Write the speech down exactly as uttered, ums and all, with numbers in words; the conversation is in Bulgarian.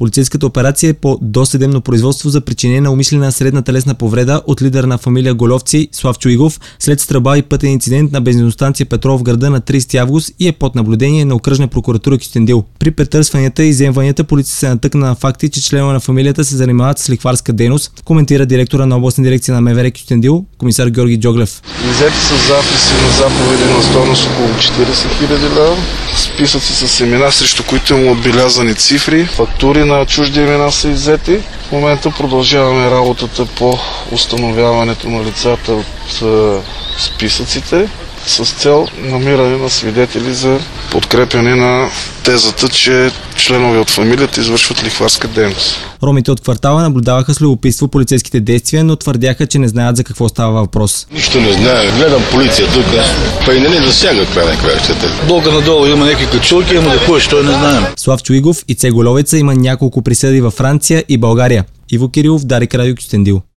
Полицейската операция е по досъдебно производство за причинена умишлена средна телесна повреда от лидера на фамилия Головци Славчо Игов след стрелба и пътен инцидент на бензиностанция Петрол в града на тридесети август и е под наблюдение на окръжна прокуратура Кюстендил. При претърсванията и изземванията полицията се натъкна на факти, че членове на фамилията се занимават с лихварска дейност, коментира директора на областна дирекция на МВР Кюстендил, комисар Георги Джоглев. Иззети са записи на заповеди на стойност около четиридесет хиляди лева, списъци с имена, срещу които има отбелязани цифри, фактури на чужди имена са иззети. В момента продължаваме работата по установяването на лицата от списъците с цел намиране на свидетели за подкрепяне на тезата, че членове от фамилията извършват лихварска дейност. Ромите от квартала наблюдаваха с любопитство полицейските действия, но твърдяха, че не знаят за какво става въпрос. Нищо не знае. Гледам полиция тук, па и не ни засяга край на краищата. Долга надолу има някакви качулки, ама да ходиш, той не знаем. Славчо Игов и Це Головеца има няколко присъди във Франция и България. Иво Кирилов, Дарик Радио, Кюстендил.